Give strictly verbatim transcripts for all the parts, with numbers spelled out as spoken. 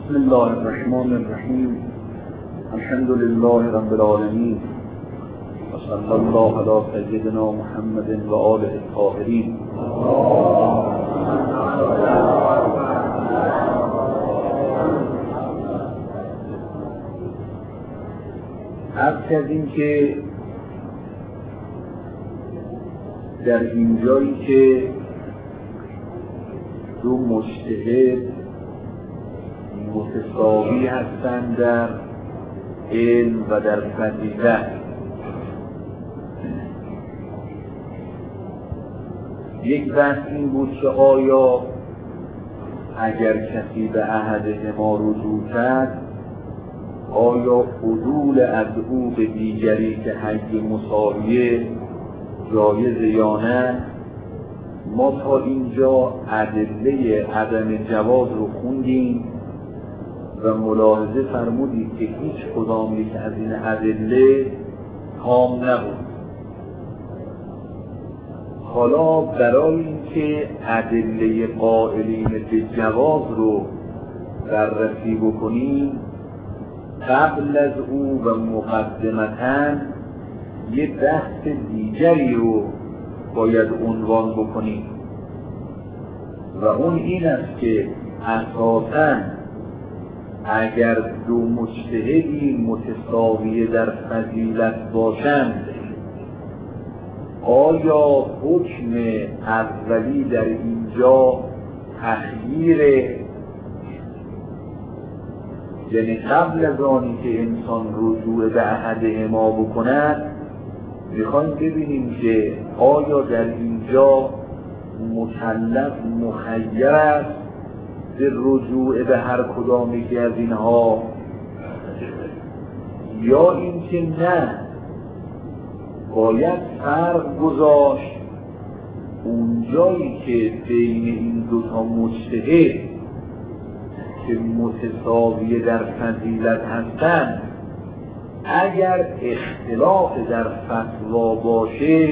بسم الله الرحمن الرحیم. الحمد لله رب العالمین و صلی الله علی سیدنا محمد و آله الطاهرین. عرض کردیم که در این جایی که دو مجتهد متساوی هستند در علم و در فضیلت، یک بحث این بود که آیا اگر کسی به احدهما رجوع کرد آیا عدول از او به دیگری که حی مساویه جایز یا نه؟ ما تا اینجا ادله عدم جواز رو خوندیم و ملاحظه فرمودید که هیچ کدامی که از این ادله تام نبود. حالا برای اینکه ادله قائلین به جواز رو بررسی بکنیم، قبل از او و مقدمتاً یه بحث دیگری رو باید عنوان بکنیم و اون این است که اساساً اگر دو مجتهدی متساوی در فضیلت باشند، آیا حکم اولی در اینجا تخییره؟ یعنی قبل از آنی که انسان رجوع به احدهما بکند میخوایم ببینیم که آیا در اینجا مکلف مخیر است به رجوع به هر کدامی که از اینها، یا اینکه نه باید فرق گذاشت اونجایی که بین این دوتا مجتهد که متساوی در فضیلت هستند اگر اختلاف در فتوا باشه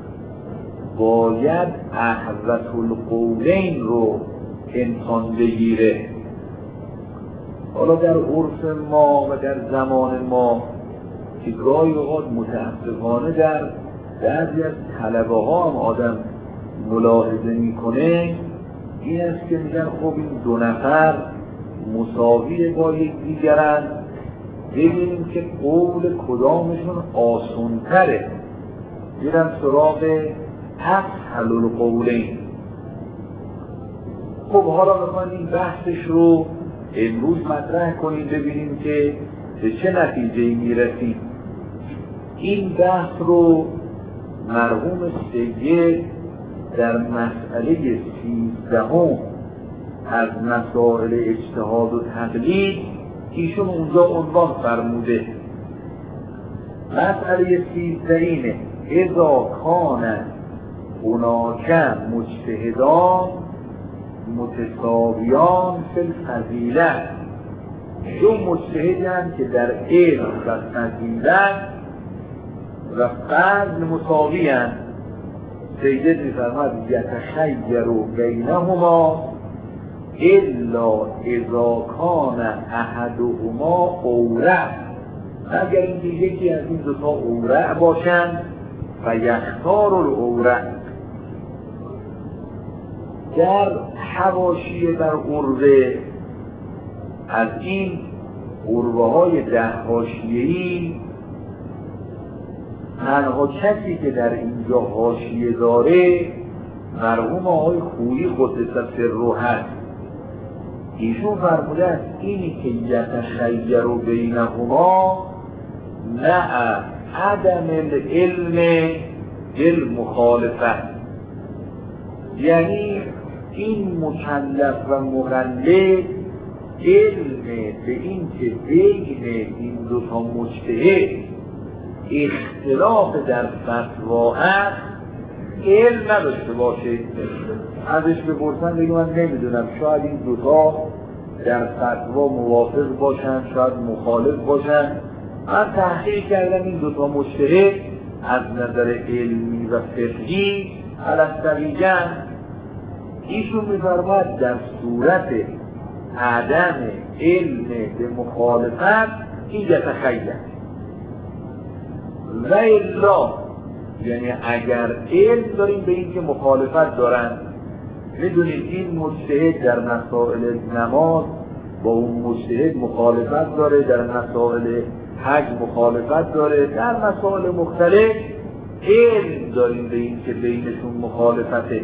باید احوط القولین رو انسان بگیره. حالا در عرف ما و در زمان ما که گاهی اوقات متاسفانه در بعضی از طلبه ها هم آدم ملاحظه میکنه، این است که میگن خب این دو نفر مساوی با یک دیگرن، ببینیم که قول کدامشون آسان‌تره، میرن سراغ اسهل القولین. خب حالا میخوایم این بحثش رو امروز مطرح کنیم ببینیم که به چه نتیجه‌ای میرسیم. این بحث رو مرحوم سید در مسئله سیزدهم از مسائل اجتهاد و تقلید ایشون اونجا عنوان فرموده. مسئله سیزده اینه: اذا کان هناک مجتهدان متساویان فی الفضیلة، دو مجتهدی هم که در علم و فضیلت و فضل مساوی هم. سید می‌فرماید یتخیر بینهما الا اذا کان احدهما اورع، اگر اینکه یکی از این دو تا اورع باشند و یختار الاورع. در حواشیه بر عروه از این عروه های ده حاشیه‌ای تنها کسی که در اینجا حاشیه داره مرحوم آقای خویی قدس سره هست. ایشون فرموده است اینی که یتخیر بینهما مع عدم العلم بالمخالفت، یعنی این مکلف و مقلد علم به این که بین این دو تا مجتهد اختلاف در فتوا هست علم نداشته باشه. ازش بپرسن بگه من نمیدونم، شاید این دوتا در فتوا موافق باشن شاید مخالف باشن، من تحقیق کردم این دوتا مجتهد از نظر علمی و فقهی علی السویین. ایشون می‌فرماید در صورت عدم علم به مخالفت این یتخیل و الا، یعنی اگر علم داریم به این که مخالفت دارن، میدونید این مجتهد در مسائل نماز با اون مجتهد مخالفت داره، در مسائل حج مخالفت داره، در مسائل مختلف علم داریم به این که بینشون مخالفته.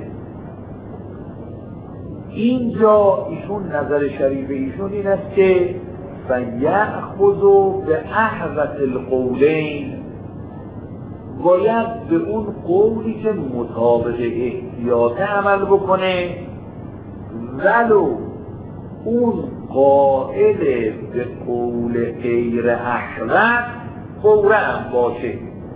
اینجا ایشون نظر شریف ایشون این است که فیأخذ به احوط القولین، باید به اون قولی که مطابق احتیاط عمل بکنه، ولو اون قائل به قول غیر احوط فوراً هم باشه.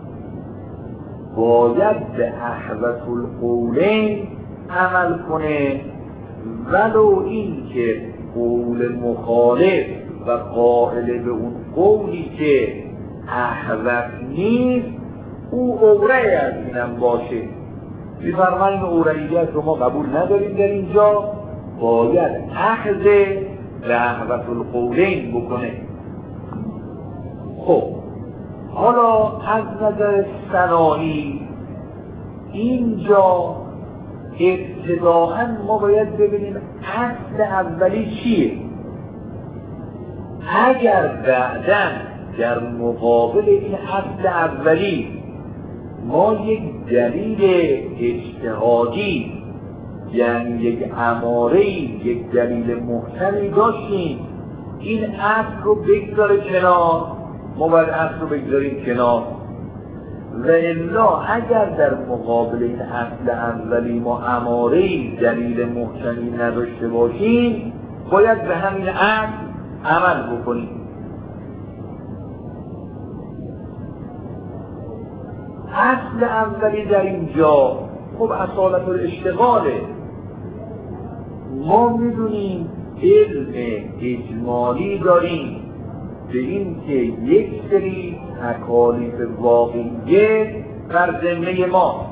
باید به احوط القولین عمل کنه، ولو این که قول مخالف و قائل به اون قولی که احوط نیست او اوره از اینم باشه. میفرماییم این اورهیت رو ما قبول نداریم در اینجا، باید اخذ به احوط القولین بکنه. خب حالا از نظر صناعی اینجا ابتداءً ما باید ببینیم اصل اولی چیه. اگر بعداً در مقابل این اصل اولی ما یک دلیل اجتهادی، یعنی یک اماره، یک دلیل محکمی داشتیم، این اصل رو بگذاره کنار، ما باید اصل رو بگذاریم کنار. و الا اگر در مقابل این اصل اولی ما اماره، دلیل محکمی نداشته باشیم، باید به همین اصل عمل بکنیم. اصل اولی در اینجا خب اصالت الاشتغاله. ما میدونیم علم اجمالی داریم به این که یک سری تکالیف واقعیه بر ذمه ما،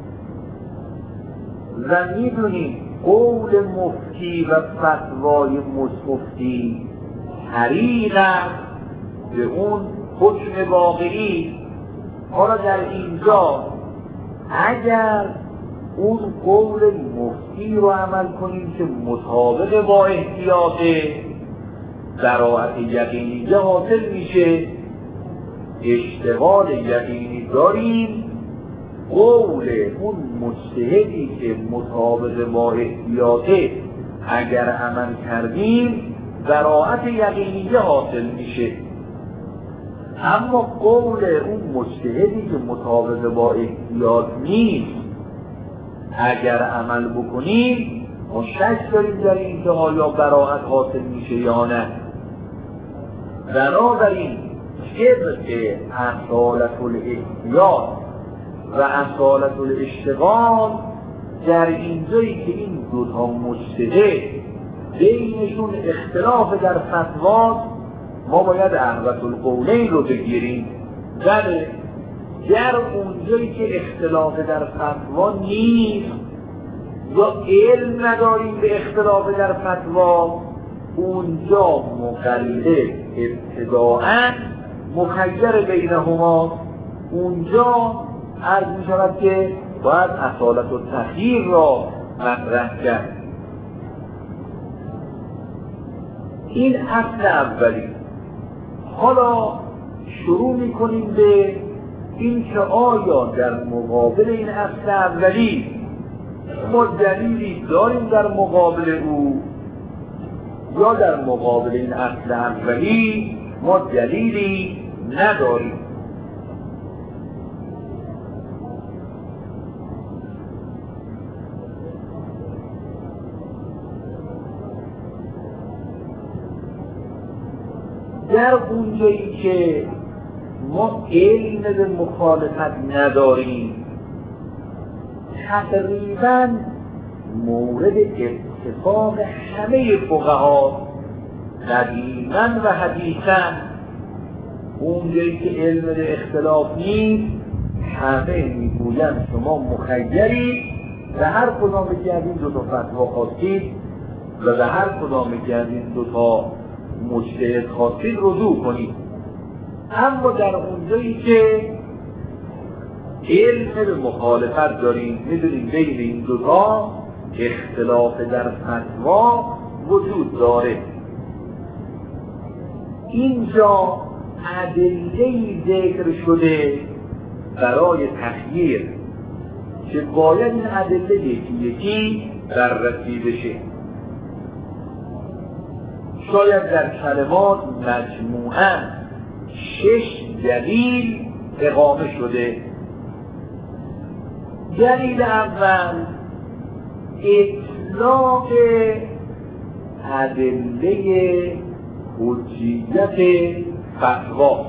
و میدونیم قول مفتی و فتوای مفتی طریق است به اون حکم واقعی. حالا در اینجا اگر اون قول مفتی رو عمل کنیم که مطابق با احتیاطه، براءت یقینی حاصل میشه، اشتغال یقینی داریم، قول اون مجتهدی که مطابق با احتیاطه اگر عمل کردیم براءت یقینی حاصل میشه. اما قول اون مجتهدی که مطابق با احتیاط نیست اگر عمل بکنیم ما شک داریم در این که آیا براءت حاصل میشه یا نه. بنابراین طبق اصالت الاحتیاط و اصالت الاشتغال در اینجایی که این دوتا مجتهد بینشون اختلاف در فتوا، ما باید احوط القولین رو بگیریم. ولی در اونجایی که اختلاف در فتوا نیست یا علم نداریم به اختلاف در فتوا، اونجا مقلد ابتداءً مخیر بینهما، اونجا عرض می شود که باید اصالت و تخییر را مطرح کرد. این اصل اولی. حالا شروع می کنیم به این که آیا در مقابل این اصل اولی ما دلیلی داریم در مقابل او، یا در مقابل این اصل اولی ما دلیلی نداریم. در اونجایی که ما علم به مخالفت نداریم، تقریباً مورد اتفاق همه فقها قدیماً و حدیثاً، اونجایی که علم به اختلاف نیست همه میگویند شما مخیری و هر کدام که از این دو تا فتوا خواستید و به هر کدام که از این دوتا مجتهد خواستید رجوع کنید. اما در اونجایی که علم به مخالفت داریم، میدونیم بین این دوتا اختلاف در فتوا وجود داره، اینجا ادله‌ای ذکر شده برای تخییر که باید این ادله یکی یکی بررسی بشه. شاید در کلمات مجموعاً شش دلیل اقامه شده. دلیل اول اطلاق ادله حجیت فتوا.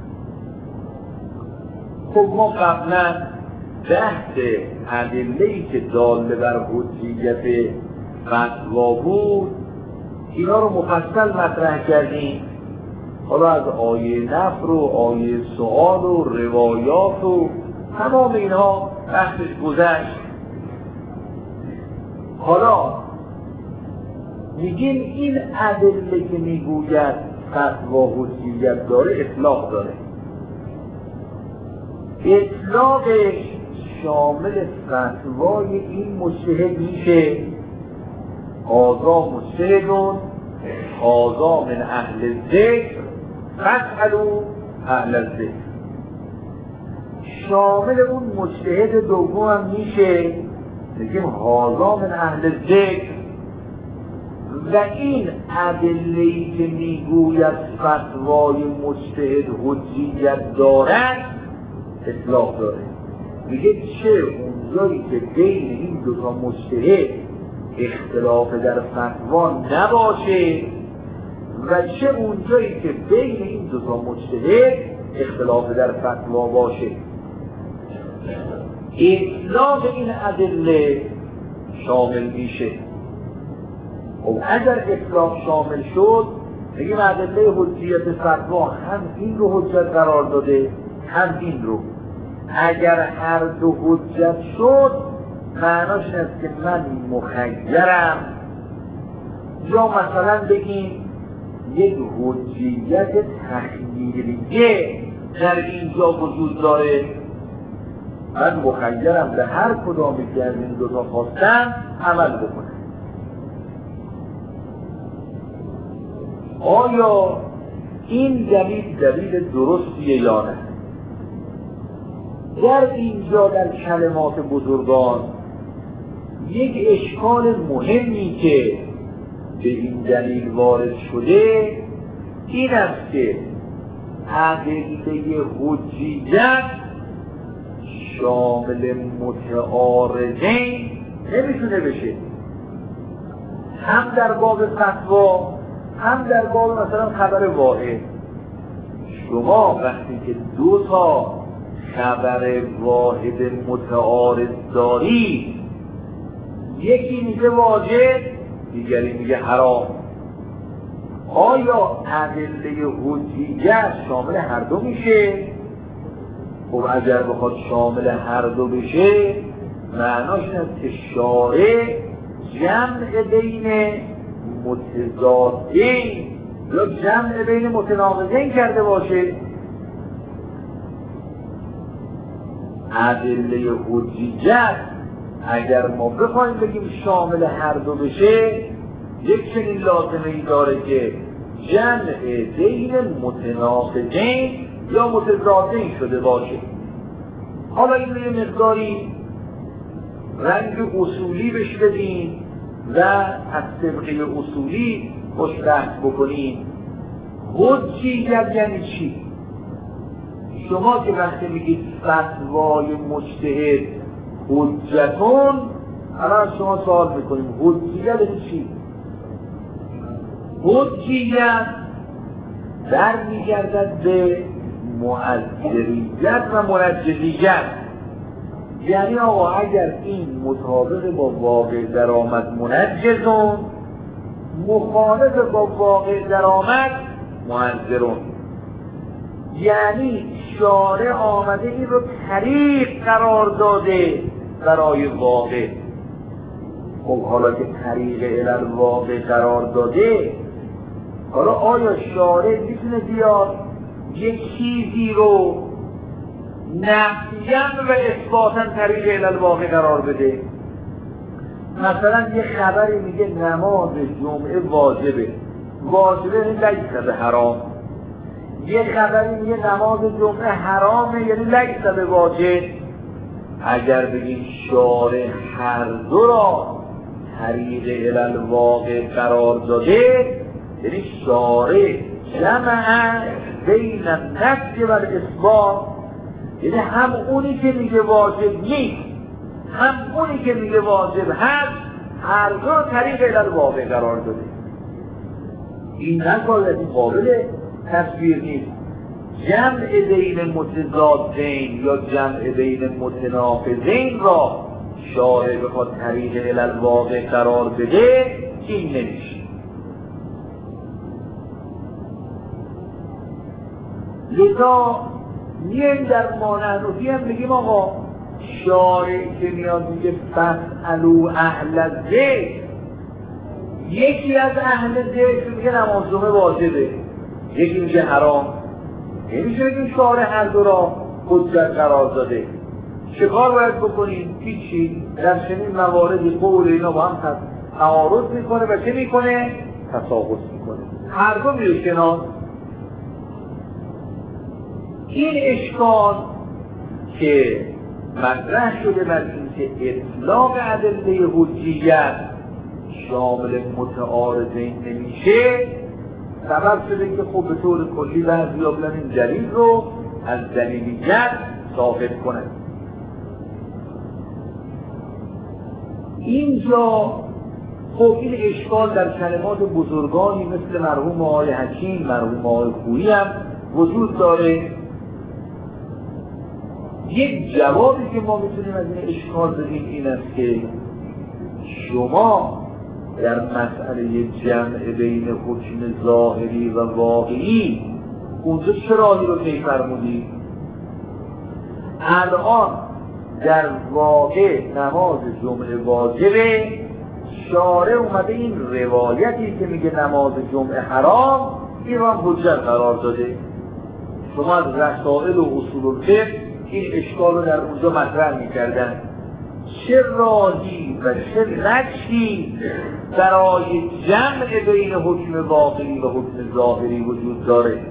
خب ما قبلا بحث ادله‌ای که داله بر حجیت فتوا بود اینا رو مفصل مطرح کردیم. حالا از آیه نفر و آیه سؤال و روایات و تمام اینها بحثش گذشت. حالا میگیم این ادله که میگوید فتوا حجیت داره اطلاق داره. اطلاقش شامل فتوای این مجتهد میشه هذا مجتهدون هذا من اهل الذکر فاسألوا اهل الذکر. شامل اون مجتهد دوم هم میشه میگیم هذا من اهل الذکر. و این ادله‌ای که میگوید فتوای مجتهد حجیت دارد اطلاق داره. میگه چه اونجایی که بین این دو تا مجتهد اختلاف در فتوا نباشه و چه اونجایی که بین این دو تا مجتهد اختلاف در فتوا باشه. اطلاق این ادله شامل میشه. خب اگر اطلاق شامل شد میگیم ادله حجیت فتوا هم این رو حجت قرار داده هم این رو. اگر هر دو حجت شد معناش این است که من مخیرم، یا مثلا بگیم یک حجیت تخییریه در اینجا وجود داره، من مخیرم به هر کدامی که از این دوتا خواستم عمل بکنم. آیا این دلیل دلیل درستیه یا نه؟ در اینجا در کلمات بزرگان یک اشکال مهمی که به این دلیل وارد شده این است که ادله حجیت شامل متعارضین نمیتونه بشه، هم در باب فتوا هم در باب مثلا خبر واحد. شما وقتی که دو تا خبر واحد متعارض داری، یکی میگه واجب دیگری میگه حرام، آیا ادله حجیت شامل هر دو میشه؟ خب اگر بخواد شامل هر دو بشه معناش این است که شارع جمع بین متضادین یا جمع بین متناقضین کرده باشه. ادله حجیت اگر ما بخوایم بگیم شامل هر دو بشه یک چنین لازمه ای داره که جمع بین متناقضین یا متضادین شده باشه. حالا این رو یه مقداری رنگ اصولی بهش بدیم و از طبقه اصولی خوش بحث بکنیم. حجیت یعنی چی؟ شما که وقتی میگید فتوای مجتهد حجتون، الان شما سوال میکنیم حجیت یعنی چی؟ حجیت در میگردد به مؤثریت و منجزیت. یعنی آقا اگر این مطابق با واقع درآمد منجزون، مخالف با واقع درآمد منظرون. یعنی شارع آمده این رو طریق قرار داده برای واقع. خب حالا که طریق الالواقع قرار داده، حالا آیا شارع میتونه بیاد یک چیزی رو نفیاً و اثباتاً طریق الالواقع قرار بده؟ مثلا یه خبری میگه نماز جمعه واجبه، واجبه لیس به حرام. یه خبری میگه نماز جمعه حرامه، یعنی لیس به واجب. اگر بگیم شارع هر دو را طریق الالواقع قرار داده، یعنی شارع جمع بین النفی و الاثبات، یعنی هم اونی که میگه واجب نیست هم اونی که میگه واجب هست، هر دو طریق الالواقع قرار داده. این نکاید این قابل تصویر نیست. جمع بین متضادین یا جمع بین متناقضین را شارع بخواد طریق الالواقع قرار بده، این نمیشه. لذا میایم در مانعنوفی هم بگیم آقا شارع که میاد میگه فاسألوا اهل الذکر، یکی از اهل ذکر میگه نماز جمعه واجبه، یکی میگه حرام. نمیشه بگیم شارع هر دو را حجت قرار داده. چه کار باید بکنیم؟ هیچی. در چنین مواردی قول اینا با هم تعارض میکنه و چه میکنه؟ تساقط میکنه. هر دو میره کنار. این اشکال که مطرح شده بر اینکه اطلاق ادله حجیت شامل متعارضین نمیشه، سبب شده که خب به طور کلی بعضی‌ها بلن این دلیل رو از دلیلیت ثابت کنند. اینجا خب این اشکال در کلمات بزرگانی مثل مرحوم آقای حکیم، مرحوم آقای خویی هم وجود داره. یک جوابی که ما میتونیم از این اشکال بدیم این است که شما در مسئله جمع بین حکم ظاهری و واقعی اونجا چه راهی رو طی فرمودید؟ الان در واقع نماز جمعه واجبه، شارع اومده این روایتی که میگه نماز جمعه حرام این را حجت قرار داده. شما از رسائل و اصول الفقه این اشکال رو در اونجا مطرح میکردن. چه راهی و چه نقشی برای جمع بین حکم واقعی و حکم ظاهری وجود داره؟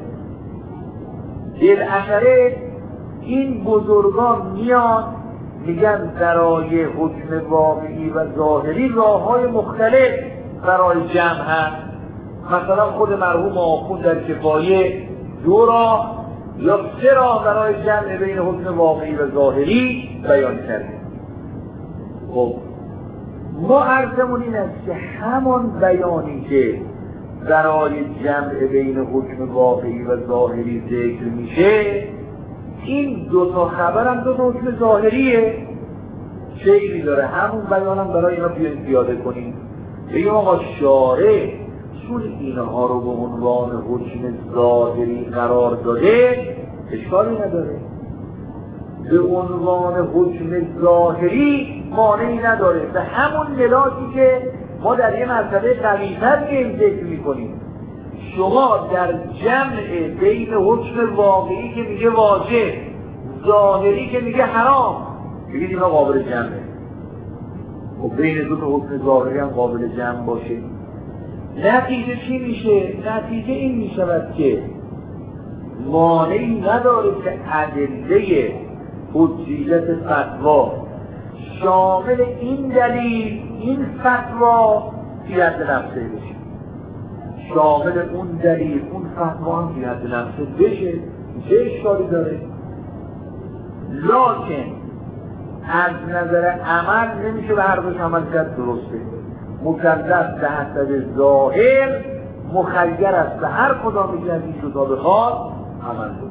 بالاخره این بزرگان میان میگن برای حکم واقعی و ظاهری راه‌های مختلف برای جمع هست. مثلا خود مرحوم آخوند در کفایه دو راه یا سه راه برای جمع بین حکم واقعی و ظاهری بیان کرده. خب ما عرضمون این است که همان بیانی که برای جمع بین حکم واقعی و ظاهری ذکر میشه، این دو تا خبر هم دو تا حکم ظاهریه. شیعی داره همون بیانم برای اینا بیان زیاده کنیم. بگیم آقا شارع چون اینها رو به عنوان حکم ظاهری قرار داده اشکالی نداره، به عنوان حکم ظاهری مانعی نداره. به همون ملاکی که ما در یه مرتبه قوی‌تر این ذکر میکنیم، شما در جمع بین حکم واقعی که میگه واجب، ظاهری که میگه حرام، بگید اینا قابل جمعه. خب بین دو تا حکم ظاهری هم قابل جمع باشه، نتیجه چی میشه؟ نتیجه این میشود که مانعی نداره که ادله حجیت فتوا شامل این دلیل این فتوا فی حد نفسه بشه، شامل اون دلیل اون فتوا هم فی حد نفسه بشه. چه اشکالی داره؟ لکن از نظر عمل نمیشه به هر دوش عمل کرد درسته. مکلف به حسب ظاهر مخیر است به هر کدام یکی از این دو تا بخواد عمل بکنه.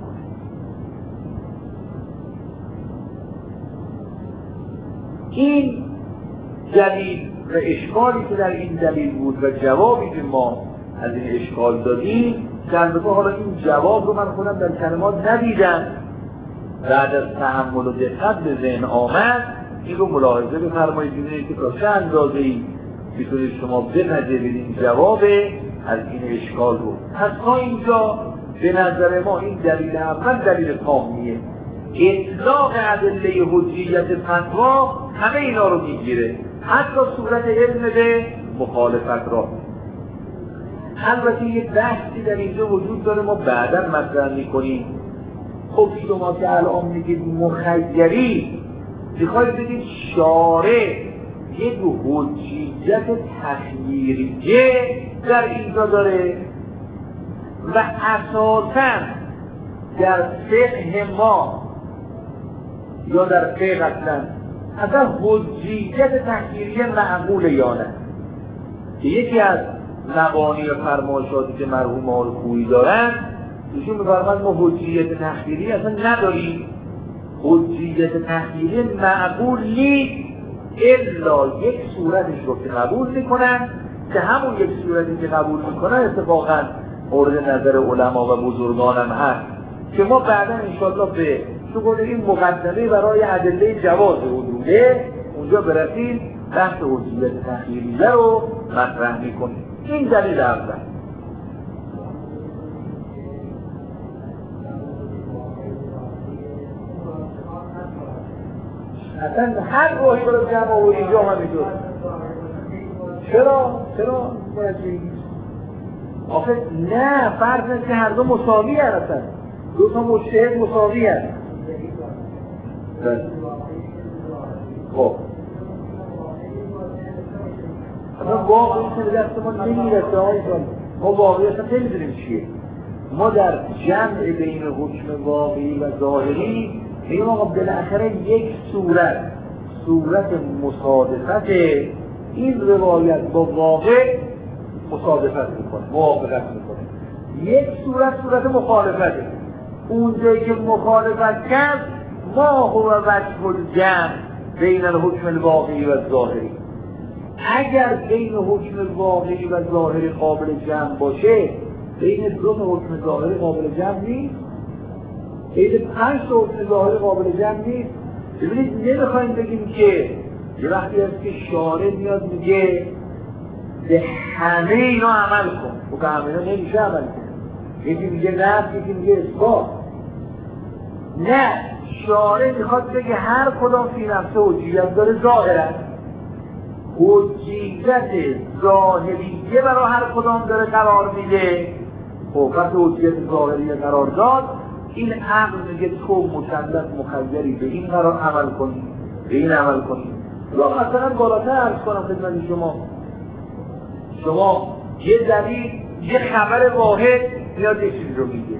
این دلیل و اشکالی که در این دلیل بود و جوابی که ما از این اشکال دادیم، در واقع حالا این جواب رو من خودم در کلمات ندیدم، بعد از تأمل و دقت به ذهن آمد. این رو ملاحظه بفرمایید ببینید که تا چه اندازه‌ای میتونید شما بپذیرید جواب از این اشکال رو. پس تا اینجا به نظر ما این دلیل اول دلیل تامیه. اطلاق ادله حجیت فتوا همه اینا رو میگیره، حتی صورت علم به مخالفت را. البته یه بحثی در اینجا وجود داره، ما بعدا مطرح میکنیم. خب شما که الان میگید مخیری، میخواید بگید شارع یک حجیت تخییریه در اینجا داره و اساساً در فقه ما یا در فقه اصلا اصلا حجیت تخییریه معقوله یا نه؟ که یکی از مبانی و فرمایشاتی که مرحوم آقای خویی دارن، ایشون می‌فرماید ما حجیت تخییری اصلا نداریم. حجیت تخییری معقول نیست الا یک صورتش رو که قبول میکنن، که همون یک صورتی که قبول میکنن اتفاقا مورد نظر علما و بزرگان هم هست که ما بعدا انشاءالله به شکل این مقدمه برای ادله جواز وجوده اونجا برسیم بحث حجیت تخییریه رو مطرح میکنیم. این دلیل اول. اصلا هر روحی برای جمع و اینجا هم میدود. چرا؟ چرا؟ آخه نه، فرض است که هر دو مساوی هستن، دو تا مجتهد مساوی هست. خب اما واقعی که به دست ما نمیرسه آقای جان، ما واقعی اصلا نمیدونیم چیه. ما در جمع بین حکم واقعی و ظاهری میگم آقا بالاخره یک صورت صورت مصادفت این روایت با واقع مصادفت میکنه، موافقت میکنه. یک صورت صورت مخالفته، اونجایی که مخالفت کرد ما هو وجه الجمع بین الحکم الواقعی و ظاهری. اگر بین حکم واقعی و ظاهری قابل جمع باشه، بین دو تا حکم ظاهری قابل جمع نیست، بین پنج تا حکم ظاهری قابل جمع نیست. ببینید نمیخوایم بگیم که یه وقتی هست که شارع میاد میگه به همه اینا عمل کن، و به همه اینا نمیشه عمل کن، یکی میگه نفس، یکی میگه اثبات. نه، شارع میخواد بگه هر کدام فی نفسه حجیت داره ظاهرا، حجیت ظاهریه برای هر کدام داره قرار میده. خب وقتی حجیت ظاهریه قرار داد، این عقل میگه تو مکلف مخیری به این قرار عمل کنی، به این عمل کنی. یا مثلا بالاتر عرض کنم خدمت شما، شما یه دلیل یه خبر واحد میاد یه چیز رو میگه،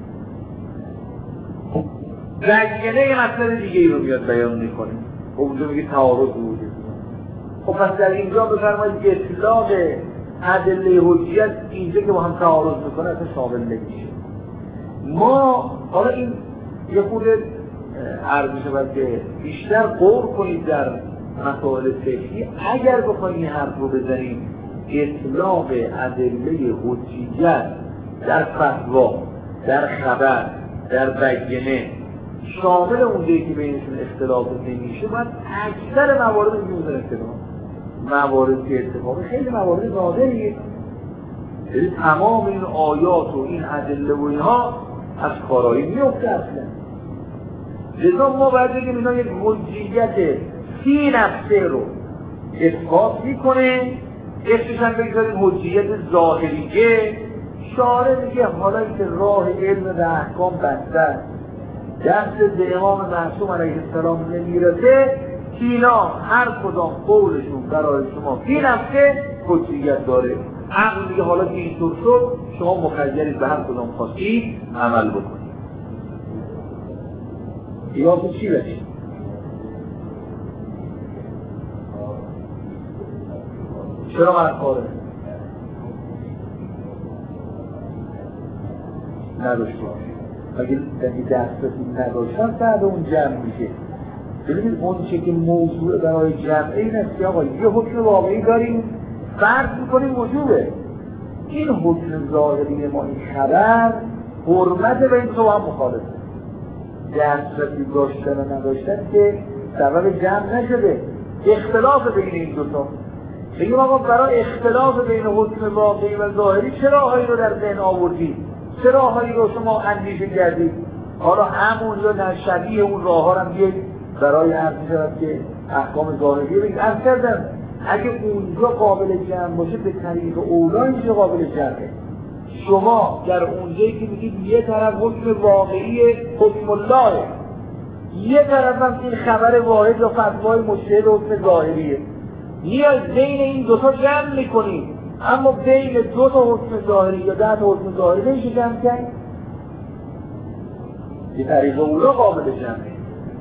بینه یه مسئله دیگه ای رو میاد بیان میکنه، خب اونجا میگه تعارض بوده. خب پس در اینجا بفرمایید که اطلاق ادله حجیت اینجا که با هم تعارض میکنه اصلا شامل نمیشه. ما حالا این یه خود عرض میشه که بیشتر غور کنید در مسائل فقهی. اگر بخواید این حرف رو بزنیم اطلاق ادله حجیت در فتوا، در خبر، در بیانه شامل اونجایی که بینشون اختلاف نمیشه، باید اکثر موارد میگوزن اختلاف موارد که اتفاقی خیلی موارد نادریه. یعنی تمام این آیات و این ادله و اینها از کارایی میفته اصلا. لذا ما باید بگیم اینا یک حجیت فی نفسه رو اثبات میکنه، اسمش هم بگذاریم حجیت ظاهریه. شارع میگه حالا که راه علم و احکام بسته دست به امام معصوم علیه السلام نمیرسه، اینا هر کدام قولشون برای شما فی نفسه حجیت داره. عقل میگه حالا که اینطور شد شما مخیرید به هر کدام خواستید عمل بکنید. یا تو چی بشه؟ چرا من کاره؟ نداشته اگه دسترسی نداشتن بعد اون جمع میشه. ببینید اون چه که موضوع برای جمع این است که آقا یه حکم واقعی داریم فرض میکنیم وجوبه، این حکم ظاهری ما این خبر حرمت به این تو هم مخالفه. دسترسی داشتن و نداشتن که سبب جمع نشده، اختلاف بین این دوتا. بگیم آقا برای اختلاف بین حکم واقعی و ظاهری چه راههایی رو در ذهن آوردید؟ چه راههایی رو شما اندیشه کردید؟ حالا همون یا در شبیه اون راه ها هم بیایید برای عرض می‌شود که احکام ظاهری رو عرض کردم. اگه اونجا قابل جمع باشه به طریق اولا اینجا قابل جمعه. شما در اونجایی که میگید یه طرف حکم واقعی حکم الله، یه طرف هم این خبر واحد یا فتوای مجتهد حکم ظاهریه، میاد بین این دوتا جمع میکنید، اما بین دو تا حکم ظاهری یا ده تا حکم ظاهری نمیشه جمع کرد. به طریق اولا قابل جمعه.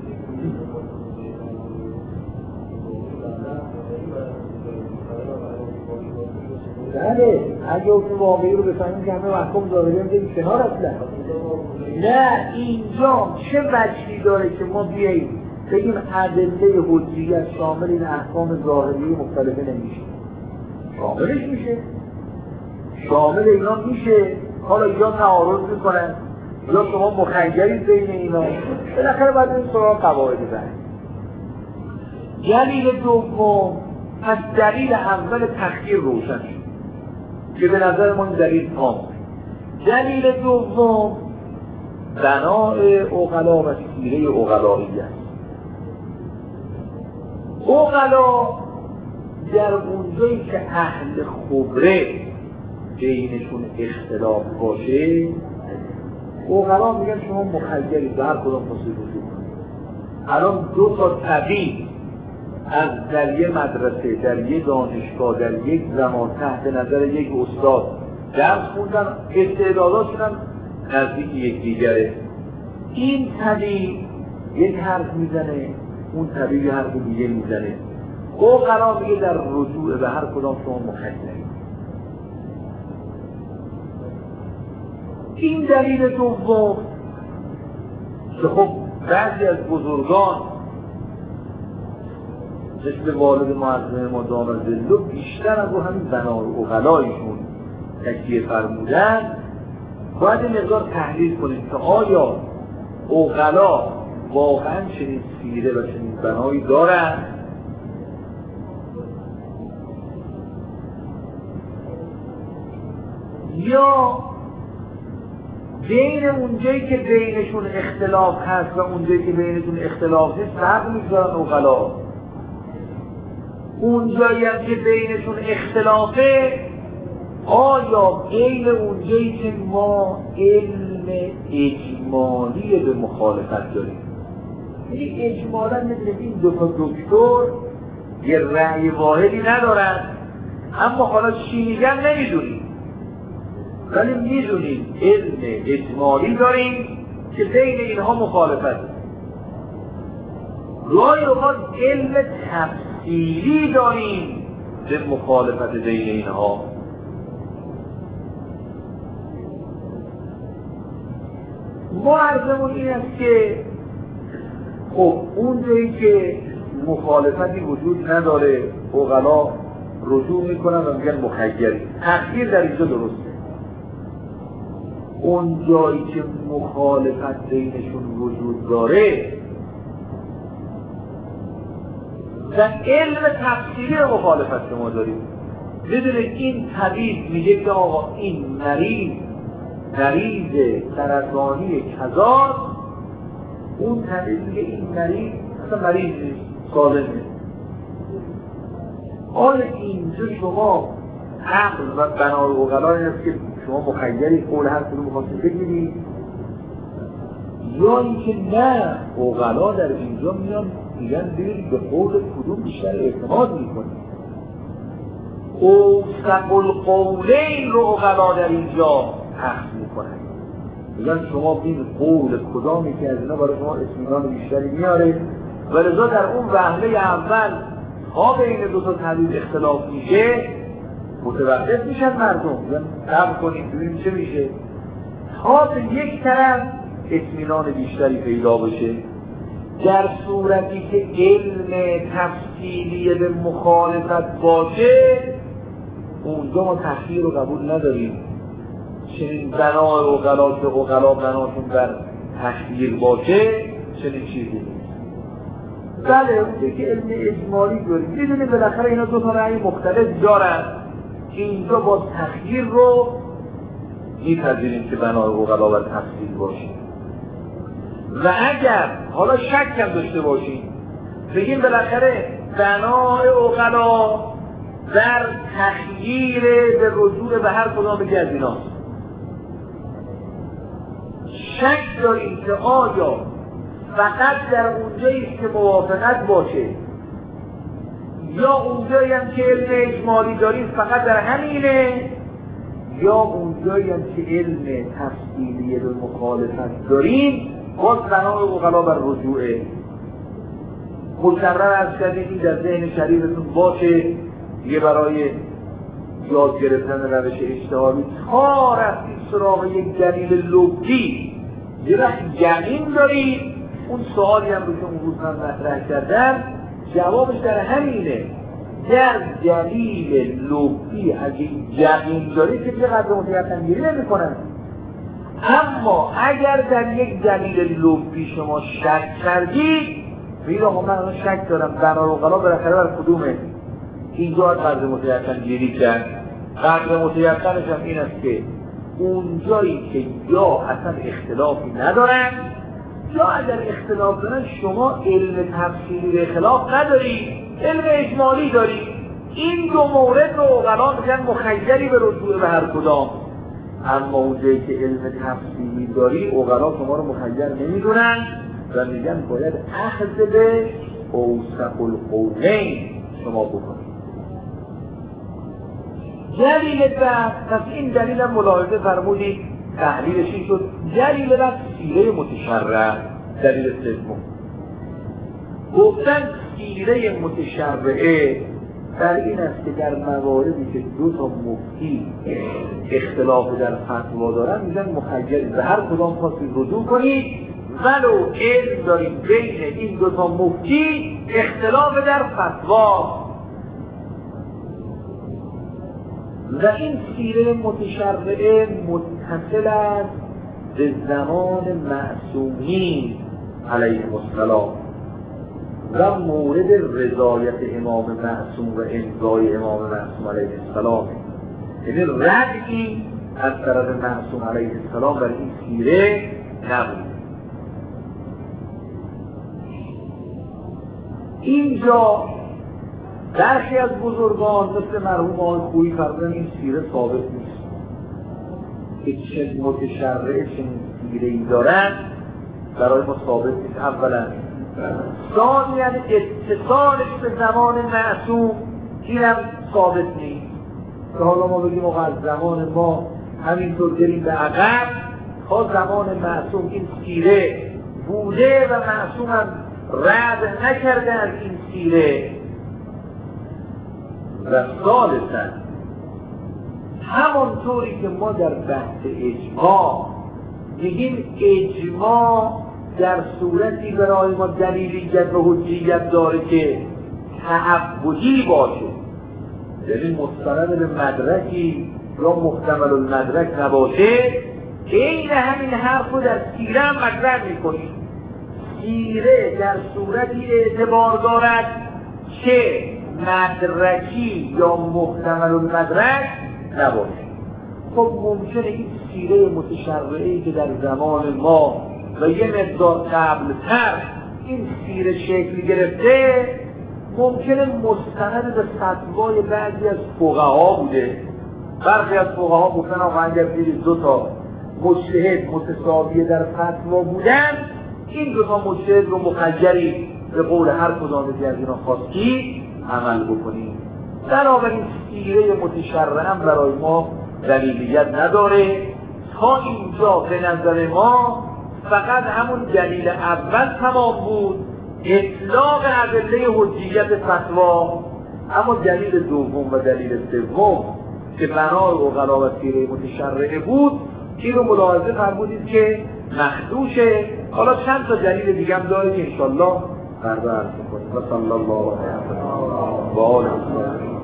بله، اگه حکم واقعی رو بفهمیم که همه احکام ظاهری هم بگیم کنار اصلا. نه، اینجا چه وجهی داره که ما بیاییم بگیم ادله حجیت شامل این احکام ظاهری مختلفه نمیشه؟ شاملش میشه، شامل اینا میشه. حالا یا تعارض میکنن یا شما مخیرید بین اینا، بالاخره باید این سراغ قواعد بره. دلیل دوم، پس دلیل اول تخییر روشن شد که به نظر ما این دلیل تام. دلیل دوم بناء عقلا و سیره عقلایی است. عقلا در اونجایی که اهل خبره بینشون اختلاف باشه، عقلا میگن شما مخیرید به هر کدام تصویب وجود کنید. الان دو تا طبیب از در یه مدرسه، در یه دانشگاه، در یک زمان تحت نظر یک استاد درس خوندن، استعداداشون هم نزدیک یکدیگره. این طبیب یک حرف میزنه، اون طبیب یه حرف دیگه میزنه. عقلا میگه در رجوع به هر کدام شما مخیرید. این دلیل دوم که خب بعضی از بزرگان مثل والد معظم ما دامن زلو بیشتر از همین بنای عقلایشون تکیه فرمودن، باید این مقدار تحلیل کنیم که آیا عقلا واقعا چنین سیره و چنین بنایی دارن؟ یا بین اونجایی که بینشون اختلاف هست و اونجایی که بینشون اختلاف نیست فرق میذارن عقلا؟ اونجایی هم که بینشون اختلافه، آیا بین اونجایی که ما علم اجمالی به مخالفت داریم، یعنی اجمالا میدونیم این دو تا دکتر یه رأی واحدی ندارن، اما حالا چی میگن نمیدونیم، ولی میدونیم علم اجمالی داریم که بین اینها مخالفت. گاهی اوقات علم تفصیلی داریم به مخالفت بین اینها. ما عرضمون این است که خب اون جایی که مخالفتی وجود نداره عقلا رجوع میکنن و میگن مخیری. تخییر در اینجا درسته. اون جایی که مخالفت بینشون وجود داره و علم تفصیلی مخالفت که ما داریم، بدونید این طبیب میگه که آقا این مریض مریض سرطانی کذا، اون طبیب میگه این مریض اصلا مریض نیست، سالمه. حال اینجا شما عقل و بنای عقلا این است که شما مخیری قول هر کدوم می‌خواستید بگیرید، یا اینکه نه عقلا در اینجا میان میگن برید به قول کدوم بیشتر اعتماد میکنید. اوثق القولین رو عقلا در اینجا حق میکنن، میگن شما بین قول کدامی که از اینا برای شما اطمینان بیشتری میاره، و لذا در اون وهله اول ها بین دو تا طبیب اختلاف میشه، متوقف میشن مردم، میگن صبر کنید ببینیم چه میشه، تا به یک طرف اطمینان بیشتری پیدا بشه. در صورتی که علم تفصیلی به مخالفت باشه، اونجا ما تخییر رو قبول نداریم. چنین بنای عقلا که عقلا بناشون بر تخییر باشه چنین چیزی نیست. بله اونجایی که علم اجمالی داریم میدونیم بالاخره اینا دو تا رأی مختلف دارن که اینجا با تخییر رو میپذیریم که بنای عقلا و تفصیل باشه و اگر حالا شک هم داشته باشیم بگیم بالاخره بنای عقلا در تخییر به رجوع به هر کدام از ایناست. شک داریم که آیا فقط در اونجایی که موافقت باشه یا اونجایی هم که علم اجمالی داریم فقط در همینه یا اونجایی هم که علم تفصیلی به مخالفت داریم باز بنای عقلا بر رجوعه. مکرر از کردیم در ذهن شریفتون باشه یه برای یاد گرفتن روش اجتهادی تا رفتید سراغ یک دلیل لوحی یه وقت یقین دارید اون سوالی هم رو که اون روز من مطرح کردم جوابش در همینه. در دلیل لوحی اگه یقین دارید که چه قدر متیقن گیری نمی کنن. اما اگر در یک دلیل لوحی شما شک کردید بگید آقا من الان شک دارم بنای عقلا بالاخره بر کدومه اینجا قدر متیقن گیری کرد. قدر متیقنش هم این است که اونجایی که یا اصلا اختلافی ندارن یا اگر اختلاف دارن شما علم تفصیلی به خلاف نداری علم اجمالی داری. این دو مورد رو عقلا میگن مخیری به رجوع به هر کدام. اما اونجایی که علم تفصیلی داری عقلا شما رو مخیر نمیدونن و میگن باید اخذ به اوثق القولین شما بکنید. دلیل بحث پس این دلیل هم ملاحظه فرمودید تحلیلش این شد. دلیل بحث سیره متشرع. دلیل سوم گفتن سیره متشرعه در این است که در مواردی که دو تا مفتی اختلاف در فتوا دارن میگن مخیر به هر کدام خواستید رجوع کنید ولو علم دارید بین این دو تا مفتی اختلاف در فتوا. و این سیره متشرعه متصل است به زمان معصومین علیهم السلام و مورد رضایت امام معصوم و امضای امام معصوم علیه السلام. یعنی ردی از طرف معصوم علیه السلام برای این سیره نبود. اینجا برخی از بزرگان مثل مرحوم آقای خویی فرمودن این سیره ثابت نیست که چه متشرع چنین سیره‌ای دارن برای ما ثابت نیست. اولا ثانیاً اتصالش به زمان معصوم اینم ثابت نیست که حالا ما بگیم آقا از زمان ما همینطور بریم به عقب تا زمان معصوم این سیره بوده و معصوم هم رد نکرده از این سیره. و ثالثاً همانطوری که ما در بحث اجماع میگیم اجماع در صورتی برای ما دلیلیت و حجیت داره که تعبدی باشه یعنی مستند به مدرکی یا محتمل المدرک نباشه این همین حرف رو در سیره هم مطرح میکنیم. سیره در صورتی اعتبار دارد که مدرکی یا محتمل المدرک نباشه. خب ممکنه این سیره متشرعی که در زمان ما و یه مقدار قبل‌تر این سیره شکل گرفته ممکنه مستند به فتوای بعضی از فقها بوده. برخی از فقها گفتن آقا اگر دیدید دو تا مجتهد متساوی در فتوا بودن این دو تا مجتهد رو مخیری به قول هر کدام از اینا خواستی عمل بکنید. بنابراین سیره متشرعه برای ما دلیلیت نداره. تا اینجا به نظر ما فقط همون دلیل اول تمام بود اطلاق ادله حجیت فتوا. اما دلیل دوم و دلیل سوم که بنای عقلا و سیره متشرعه بود این رو ملاحظه فرمودید که مخدوشه. حالا چند تا دلیل دیگه هم داره که انشالله فردا عرض می‌کنیم. و صلی الله علیه و آله و سلم.